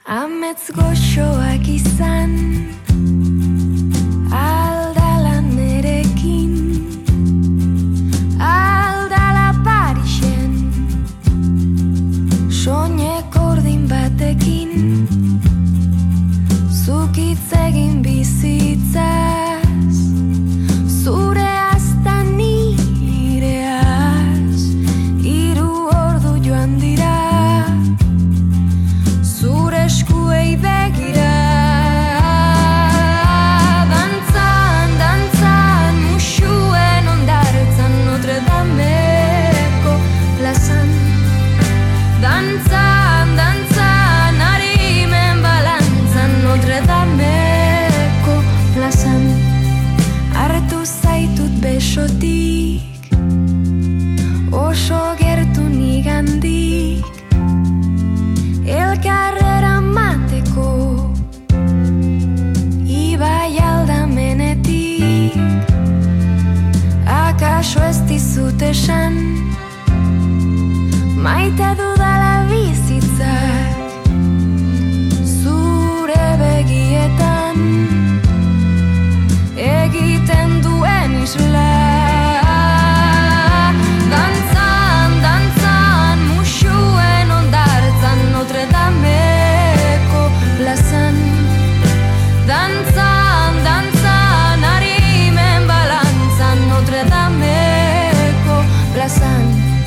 Amets goxoak izan aldala nerekin, aldala Parisen soinek ordin batekin, zuk hitz egin bizitzaz, zure azta nireaz, 3 ordu joan dira zure eskuei begira. Dantzan, dantzan, musuen ondartzan Notre Dameko plazan. Dantzan, dantzan, arimen balantzan Notre Dameko plazan. Hartu zaitut besotik, oso gertu nigandik, elkarrera mateko, ibai aldamenetik. Akaso ez dizut esan, maite dudala bizitzak, zure begietan egiten duen isla. Dantzan, dantzan, musuen ondartzan Notre Dameko plazan. Dantzan, dantzan, arimen balantzan Notre Dameko plazan.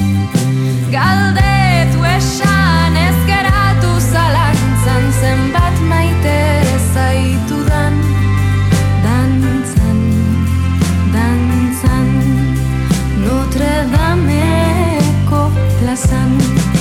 Galdetu esan ez geratu zalantzan, zenbat maite zaitudan. Dantzan, dantzan, Notre Dameko plazan.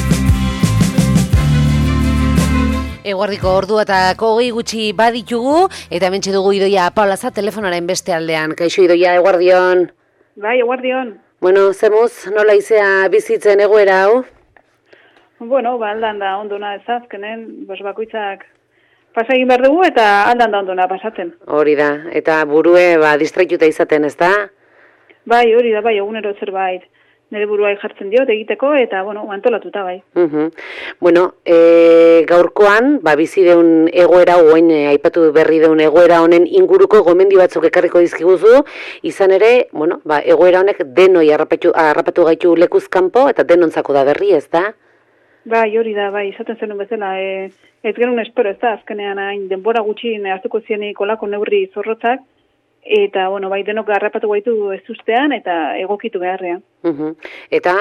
Eguerdiko ordua eta 20 gutxi baditugu, eta hementxe dugu Idoia Paulaza telefonaren beste aldean. Kaixo Idoia, eguerdion. Bai, eguerdion. Bueno, zemuz, nola izea bizitzen egoera hau? Bueno, aldan da ondona ez azkenen, bakoitzak pasa egin behar dugu eta aldan da ondona pasatzen. Hori da, eta burue distraituta izaten, ez da? Bai, hori da, bai, egunero zerbait nire buruai jartzen diot egiteko eta, antolatuta bai. Bueno, gaurkoan, bizi deun egoera, oain aipatu berri deun egoera honen inguruko gomendi batzuk ekarriko dizkiguzu, izan ere, egoera honek denoi harrapatu gaitu lekuzkanpo eta denontzako da berri, ez da? Bai, hori da, bai, izaten zenun bezala, ez genuen espero, ez da, azkenean hain denbora gutxin hartuko zienik olako neurri zorrotzak, eta, bai, denok harrapatu gaitu ez ustean eta egokitu beharrean. Eta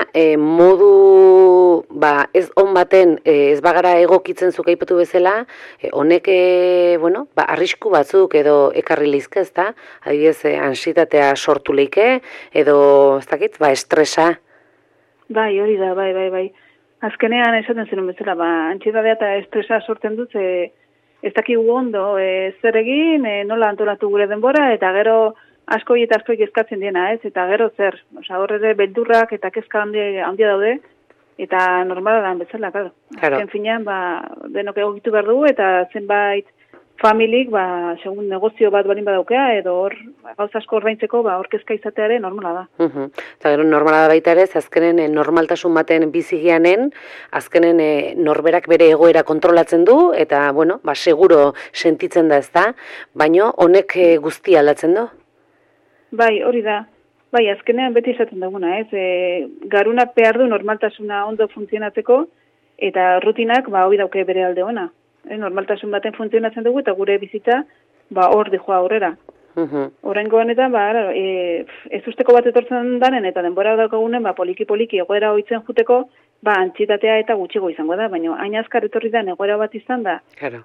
modu, ez on baten, ez bagara egokitzen zuk aipatu bezala, honek, arrisku batzuk edo ekarri lizke, ez da? Adibidez, ansietatea sortu leike, edo, ez dakit, estresa. Bai, hori da, bai. Azkenean esaten zenun bezala, antsietatea eta estresa sortzen dut, ez dakigu ondo zer egin, nola antolatu gure denbora, eta gero askoi eta askoi kezkatzen diena, ez? Eta gero zer, horre beldurrak eta kezka handia daude, eta normala da bezala, claro. Azken finean, denok egokitu behar dugu, eta zenbait familik, segun negozio bat balin badaukea, edo hor, gauza asko ordaintzeko, hor kezka izateare normala da. Eta gero normala da baita ere, azkenen normaltasun baten bizigianen, azkenen norberak bere egoera kontrolatzen du, eta, seguro sentitzen da ez da, baino honek guztia aldatzen du? Bai, hori da. Bai, azkenean beti izaten duguna, ez? Garunak behar du normaltasuna ondo funtzionatzeko, eta rutinak, hori dauke bere alde ona. Normaltasun baten funtzionatzen dugu eta gure bizitza hor dijoa aurrera. Horrengo honetan, ez usteko bat etortzen danen eta denbora daukagunen, poliki-poliki egoera hoitzen juteko, antsietatea eta gutxigo izango da, baina hain azkar etorri da egoera bat izan da.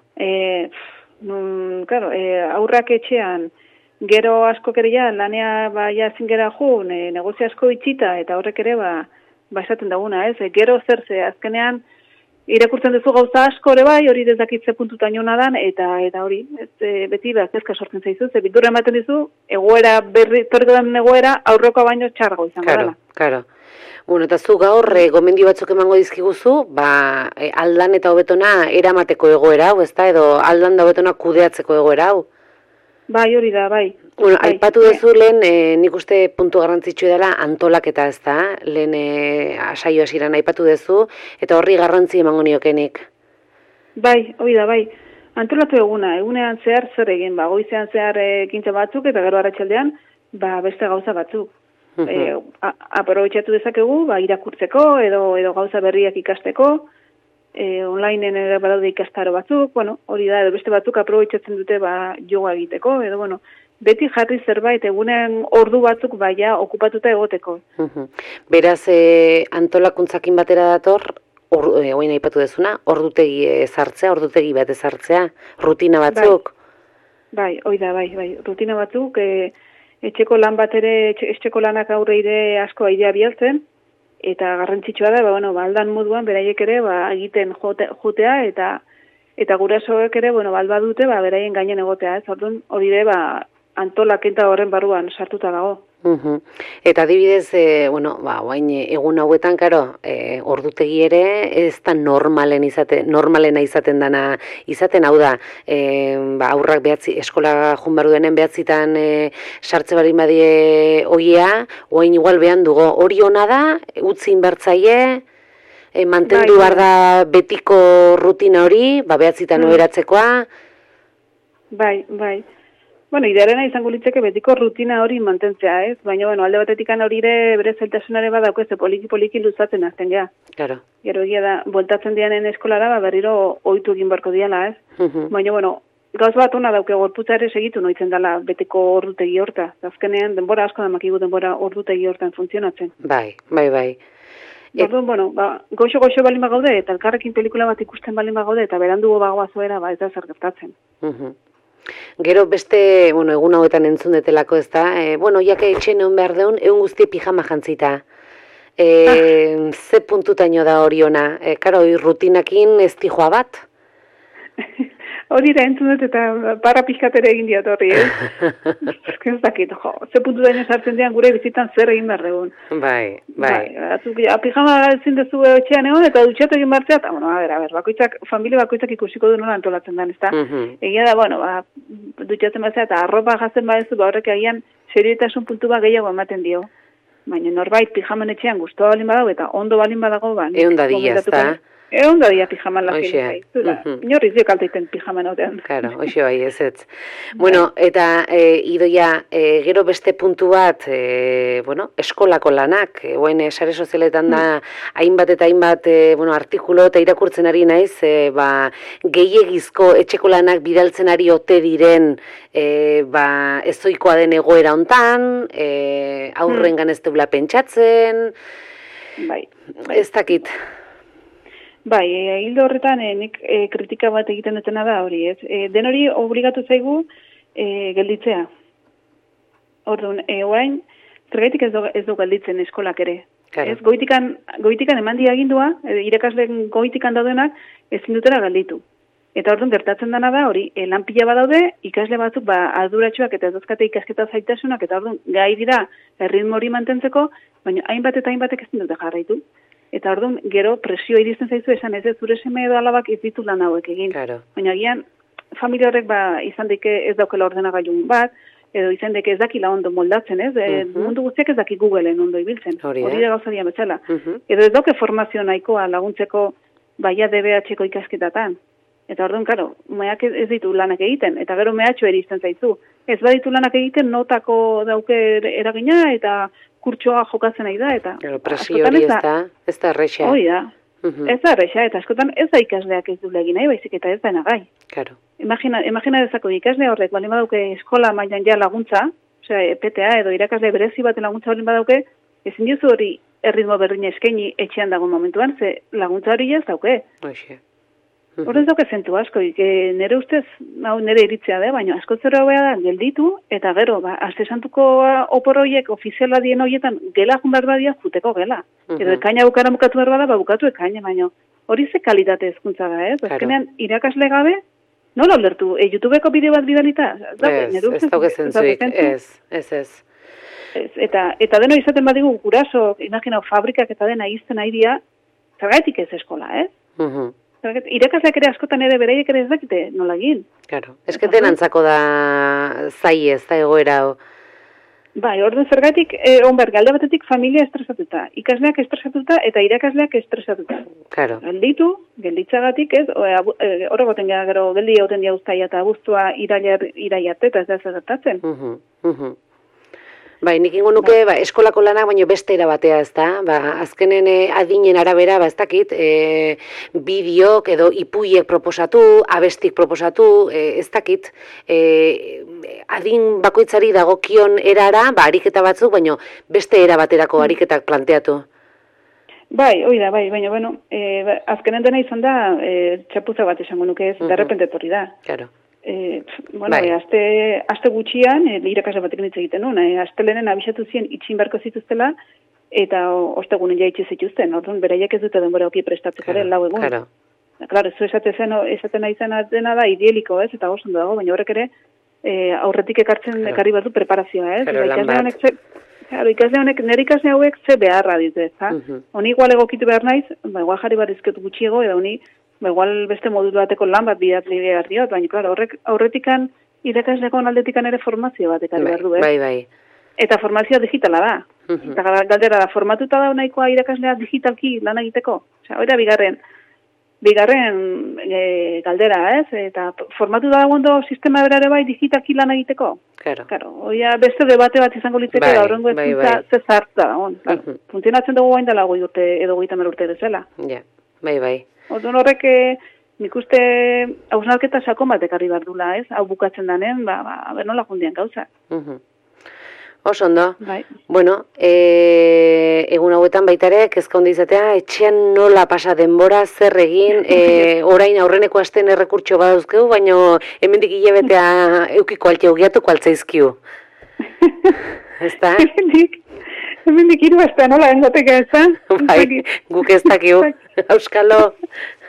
Aurrak etxean, gero asko kerea, lanea ezin gera jun, negozio asko itxita eta horrek ere esaten daguna, ez? Gero zerze, azkenean, irakurtzen duzu gauza asko ere bai, hori dezakitze puntutan jona dan, eta hori, beti kezka sortzen zaizu, ze bildurra ematen dizu, egoera torretan egoera aurreko baino txargo izango dela. Claro. Bueno, eta zu gaur gomendio batzuk emango dizkiguzu, aldan eta hobetona eramateko egoera hau, ezta, edo aldan da hobetona kudeatzeko egoera hau? Bai, hori da, bai. Bueno, aipatu duzu lehen, nik uste puntu garrantzitsu dela antolaketa, ez da? Lehen saio hasieran aipatu duzu, eta horri garrantzi emango niokenik. Bai, hori da, bai. Antolatu egunean zehar zer egin, goizean zehar ekintza batzuk eta gero arratsaldean beste gauza batzuk. Aprobetxatu dezakegu, irakurtzeko edo gauza berriak ikasteko, onlineen ere badaude ikastaro batzuk, hori da, edo beste batzuk aprobetxatzen dute yoga egiteko, edo beti jarri zerbait egunean ordu batzuk okupatuta egoteko. Beraz, antolakuntzakin batera dator, oin aipatu dezuna, ordutegi bat ezartzea, rutina batzuk? Bai, hori da, bai, rutina batzuk, etxeko lan bat ere, etxeko lanak aurreire asko aidea bialtzen, eta garrantzitsua da, aldan moduan, beraiek ere, egiten jotea, eta gurasoek ere, badute, beraien gainen egotea, ez, orduan, hori ere, antolaketa horren barruan sartuta dago. Eta adibidez, oain egun hauetan, karo, ordutegi ere ez da normalena izaten dana izaten, hau da, aurrak eskola junbaru denen behatzitan sartze bari badie oia, oain igual behan dugu, hori ona da, utzin bertzaie, mantendu behar da betiko rutina hori, behatzitan oheratzekoa? Bai. Idearena izango litzeke betiko rutina hori mantentzea, ez? Baina, alde batetik hori ere bere zailtasunare badauko, ze poliki luzatzen azten ja. Claro. Gero egia da, voltatzen dianen eskolara, berriro ohitu egin barko diala, ez? Baina, gauz bat ona dauke gorputza ere segitu noitzen dela betiko ordutegi horta. Azkenean, denbora asko da makigu denbora ordutegi hortan funtzionatzen. Bai. Orduan, goxo balin bagaude, eta elkarrekin pelikula bat ikusten balin bagaude, eta berandugo bagoazoera, ez da zer gertatzen. Gero beste, egun hauetan entzun detelako ez da, jake etxen egon behar deun, egun guzti pijama jantzita. Ze puntutaino da hori ona? Karo, rutinakin ez dijoa bat? Hori da entzun dut eta para pixkatere egin diat horri, ez dakit, ze puntutaino sartzen dian gure bizitan zer egin behar deun. Bai. Pijama ezin dezu etxean egon eta dutxatu egin behar eta, familia bakoitzak ikusiko du nola antolatzen den, ez da? Egia da, dutxatzen bat eta arropa jazten badezu, horrek egian serioetasun puntu bat gehiago ematen dio. Baina norbait pijaman etxean guztua balin badago eta ondo balin badago, egun da dia, ez da? Egon da dia pijaman lazien. Inorriz dio kalteiten pijaman otean. Claro, hoxe bai, ez. Eta Idoia, gero beste puntu bat, eskolako lanak, sare sozialetan da, hainbat eta hainbat artikulo eta irakurtzen ari naiz, gehiegizko etxeko lanak bidaltzen ari ote diren, ezoikoa den egoera hontan, aurrengan ez dugula pentsatzen, ez dakit. Bai, hildo horretan nik kritika bat egiten dutena da hori, ez? Den hori obligatu zaigu gelditzea. Orduan, orain, zergaitik ez du gelditzen eskolak ere. Ez, goitikan eman diagindua, irakasleen goitikan daudenak ezin dutela gelditu. Eta orduan gertatzen dena da hori, lan pila badaude, ikasle batzuk arduratsuak eta ez dazkate ikasketa zaitasunak, eta orduan gai dira erritmo hori mantentzeko, baina hainbat eta hainbatek ezin dute jarraitu. Eta orduan, gero presio iristen zaizu esan ez zure seme edo alabak ez ditu lan hauek egin. Claro. Baina gian, familia horrek izan dike ez daukela ordenagailun bat, edo izan dike ez dakila ondo moldatzen, ez? Mundu guztiak ez daki Googleen ondo ibiltzen. Hori da gauza dian betxala. Edo ez dauke formazio nahikoa laguntzeko baia DBH-ko ikasketatan. Eta orduan, karo, meak ez ditu lanak egiten, eta gero mehatxo eristen zaizu. Ez baditu lanak egiten, notako dauke eragina, eta kurtsoa jokatzen nahi da, eta... Presio hori ez da erreixa. Hori da, ez da erreixa, eta askotan ez da ikasleak ez du egin nahi, baizik eta ez da enagai. Claro. Imagina dezako ikasle horrek, balin badauke eskola mailan ja laguntza, osea, PTA edo irakasle berezi baten laguntza balin badauke, ezin diozu hori erritmo berdina eskaini etxean dago momentuan, ze laguntza hori ez dauke. Hoxe. Horrez dauke zentu asko, nire ustez, nire iritzea da, baina asko zero da gelditu, eta gero, aste santuko oporoiek ofiziala dien horietan gela jun behar badia juteko gela. Edo ekaina bukara bukatu behar bada, bukatu ekaina, baina hori ze kalitate ezkuntza da, ez? Azkenean, irakasle gabe, nola ulertu? YouTubeko bideo bat bidalita? Ez dauke zentzuik, ez. Eta deno izaten badigu guraso, imagina, fabrikak eta dena izten aidia, zergaitik ez eskola, ez? Irakasleak ere askotan ere beraiek ere ez dakite nola egin. Claro, esketan antzako da zai ez da egoera. Bai, orduan zergatik, onber, galde batetik familia estresatuta, ikasleak estresatuta eta irakasleak estresatuta. Claro. Gelditzagatik ez, horregoten gara gero, geldi hauten dia uztaia eta abuztua iraiarte eta ez da zertatzen. Bai, nik ingo nuke, eskolako lanak baino beste erabatea, ez da? Azkenen adinen arabera, ez dakit, bideok edo ipuiek proposatu, abestik proposatu, ez dakit, adin bakoitzari dagokion erara, ariketa batzuk, baino beste erabaterako ariketak planteatu. Bai, hoi da, baina, bueno, azkenen dena izan da, txapuza bat esango nuke ez, derrepente etorri da. Claro. Bueno, aste gutxian, irakasle batekin hitz egiten nuen, astelenen abisatu zien itxin beharko zituztela, eta ostegunen ja itxi zituzten, orduan beraiek ez dute denbora oki prestatzeko ere lau egun. Claro, zu esaten nahi zen dena da idieliko, ez, eta oso ondo dago, baina horrek ere aurretik ekarri bat du preparazioa, ez? Ikasle honek, nire ikasle hauek ze beharra ditu, ez, honi igual egokitu behar naiz, igual jarri bat izketu gutxiego, edo honi igual beste modulu bateko lan bat bidatli behar diot, baina, klaro, aurretikan, irakaslekon aldetikan ere formazio bat ekarri behar du, Bai. Eta formazioa digitala da. Eta galdera da, formatuta da nahikoa irakaslea digitalki lan egiteko. Osea, hori da bigarren galdera, ez? Eta formatuta da ondo sistema berare bai digitalki lan egiteko. Claro, hori beste debate bat izango litzeke, horrengo ezkuntza zezartza da. Funtzionatzen dugu gain dela 20 urte edo 30 urte bezala. Ja, bai. Orduan horrek, nik uste hausnarketa sakon bat ekarri behar dula, ez? Hau bukatzen danen, nola jundian gauza. Oso ondo. Bai. Bueno, egun hauetan baita ere, kezka ondo izatea, etxean nola pasa denbora, zer egin, orain aurreneko asten errekurtxo badauzkeu, baina hemendik hilabetea eukiko altxeugiatuko altzaizkiu. Ezta? Hemendik 3 aste nola engoteka, ez da? Bai, guk ez dakiu, auskalo.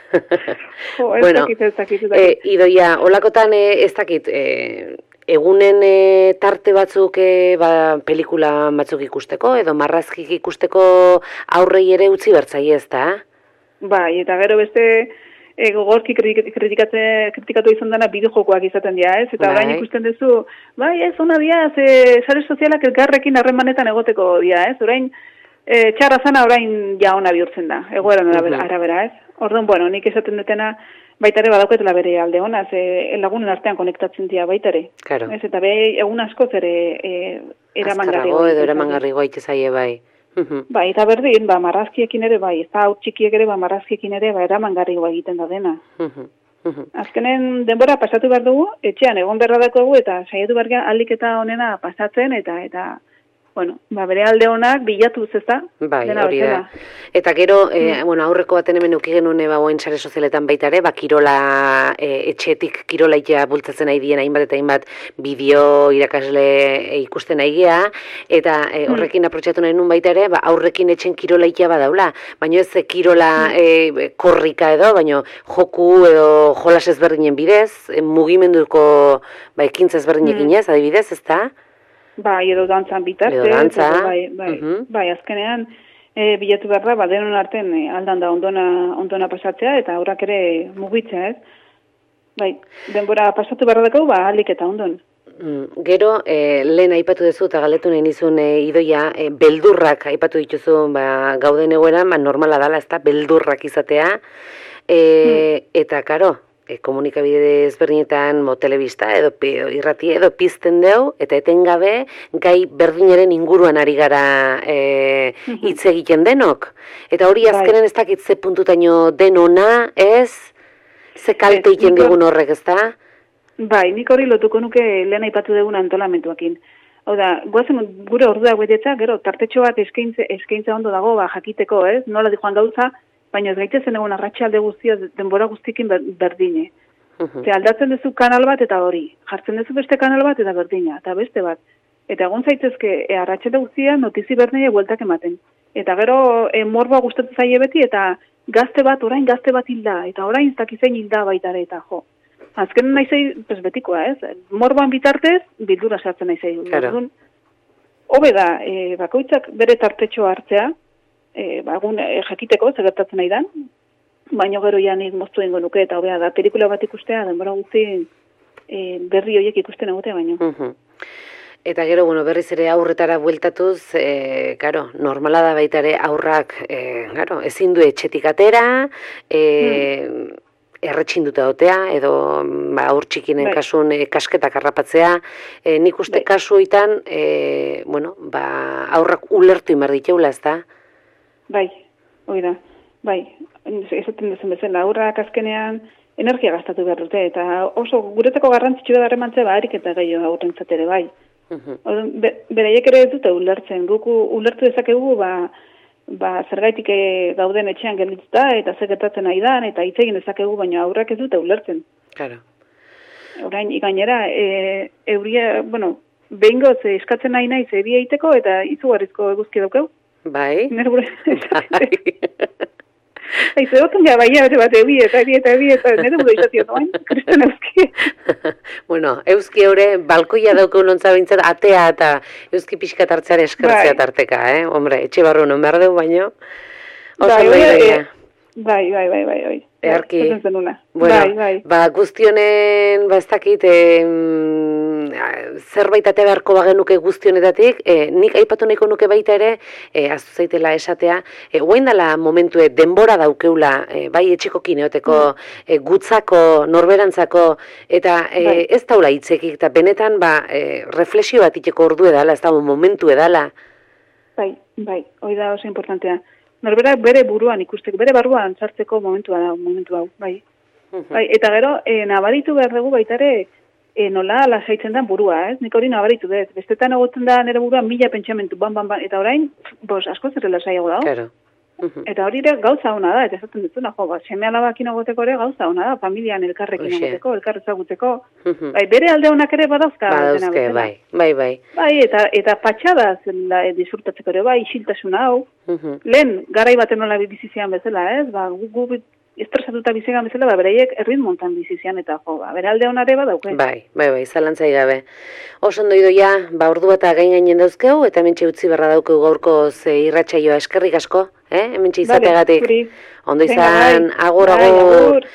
Ez dakit. Idoia, holakotan ez dakit, egunen tarte batzuk pelikula batzuk ikusteko, edo marrazkik ikusteko aurrei ere utzi bertzai, ez da? Bai, eta gero beste gogorki kritikatu izan dena bideojokoak izaten dira, ez? Eta orain ikusten duzu, bai, ez, ona dira, sare sozialak elkarrekin harremanetan egoteko dira, ez? Orain, txarra zana orain ja ona bihurtzen da, egoeran arabera, ez? Orduan, bueno, nik esaten dutena baita ere badauketela bere alde ona, lagunen artean konektatzen dira baita ere. Claro. Ez, eta egun askoz ere eramangarrigoa. Azkarrago edo eramangarrigoa itxezaie bai. Bai, eta berdin, marrazkiekin ere bai, ez da haur txikiek ere marrazkiekin ere eramangarrigoa egiten da dena. Azkenen denbora pasatu behar dugu, etxean egon berra dakogu eta saiatu behar aldik eta onena pasatzen eta bueno, bere alde honak bilatuz, ez da? Bai, hori da. Eta gero, aurreko baten hemen uki genuen bagoen sare sozialetan baita ere, kirola, etxetik kirolaia bultzatzen nahi dien hainbat eta hainbat bideo irakasle ikusten nahi gea, eta horrekin aprotxatu nahi nun baita ere, aurrekin etxen kirolaia badaula, baina ez kirola korrika edo, baina joku edo jolas ezberdinen bidez, mugimenduko ekintza ezberdinekin ez, adibidez, ez da? Bai, edo dantzan bitartez, bai, azkenean bilatu behar da, denon arten aldan da ondona pasatzea, eta horrak ere mugitzea, ez? Bai, denbora pasatu behar dakau, aldik eta ondon. Gero, lehen aipatu duzu, eta galdetu nahi nizun Idoia, beldurrak aipatu dituzu, gauden egoeran, normala dala, ez da, beldurrak izatea, eta, karo, komunikabide ezberdinetan telebista edo irrati edo pizten deu, eta etengabe gai berdinaren inguruan ari gara hitz egiten denok. Eta hori azkenen ez dakit ze puntutaino denona, ez? Ze kalte egiten digun horrek, ez da? Bai, nik hori lotuko nuke lehen aipatu dugun antolamentuakin. Hau da, guazen gure orduak betetza, gero, tartetxo bat eskaintza ondo dago, jakiteko, ez? Nola di joan gauza, baina ez gaitezen egon arratsalde guztia denbora guztikin berdine. Aldatzen duzu kanal bat eta hori. Jartzen duzu beste kanal bat eta berdina, eta beste bat. Eta egon zaitezke arratsalde guztia notizi berdinei bueltak ematen. Eta gero morboa gustatzen zaie beti eta orain gazte bat hilda, eta orain ez dakizein hilda baita ere eta jo. Azken naizei, betikoa, ez? Morboan bitartez, bildura sartzen naizei. Claro. Hobe da, bakoitzak bere tartetxoa hartzea, jakiteko, zegertatzen nahi dan, baina gero ja nik moztu dengo nuke, eta hobea da, pelikula bat ikustea, denbora guzti berri horiek ikusten egotea baino. Eta gero, bueno, berriz ere aurretara bueltatuz, karo, normala da baita ere aurrak, karo, ezin du etxetik atera, erretxinduta dotea, edo aur txikinen kasun kasketak harrapatzea. Nik uste kasuetan, bueno, aurrak ulertu inbar diteula, ez da? Bai, hori da, bai, esaten duzen bezala, aurrak azkenean energia gastatu behar dute, eta oso guretzako garrantzitsua da remantzea, harik eta gehiago aurrentzat ere, bai. Beraiek ere ez dute ulertzen, guk ulertu dezakegu, zergaitik gauden etxean geldituta, eta zeketatzen nahi dan, eta hitz egin dezakegu, baina aurrak ez dute ulertzen. Claro. Orain, gainera, euria, bueno, behingoz eskatzen nahi naiz eria egiteko, eta izugarrizko eguzki daukeu. Bai. Bai. Aizerotan ja baia bat ebi eta nire mudo izatio doain, kristen euski. Bueno, euski eure balkoia daukeu nontza bintzat, atea eta euski pixka tartzean eskertzea tarteka, Hombre, etxe barru non behar dugu baino. Oso Bai. Earki, bueno, guztionen, ez dakit, zerbait ate beharko bagenuke guztionetatik, nik aipatu nahiko nuke baita ere, aztu zaitela esatea, guain dela momentue denbora daukeula, bai etxeko kineoteko, gutzako, norberantzako, eta ez daula hitzekik, eta benetan, reflexio bat iteko ordu edala, ez da momentu edala. Bai, hori da oso importantea. Norberak bere buruan ikusteko, bere barruan sartzeko momentu hau, bai. Eta gero, nabaritu behar dugu baitare, nola lasaitzen den burua, ez? Nik hori nabaritu dut. Bestetan egoten da nire buruan 1000 pentsamentu, eta orain, asko zer lasaiago dago. Claro. Eta hori ere gauza hona da, eta esaten dutuna, seme alabakin egoteko ere gauza hona da, familian elkarrekin egoteko, elkarrezaguteko. Bere alde honak ere badauzka. Bai. Bai, eta patxada disfrutatzeko ere, bai, isiltasun hau. Lehen, garai baten nola bizizian bezala, ez? Gu estresatuta bizigan bezala, bereiek erritmontan bizizian, eta bere alde honare badauke. Bai, zalantzai gabe. Oso ondo idoia, ordu eta gainen dauzkeu, eta hementxe utzi berra daukeu gaurko irratsaioa eskerrik asko, hementxe izateagatik. Ondo izan, agur.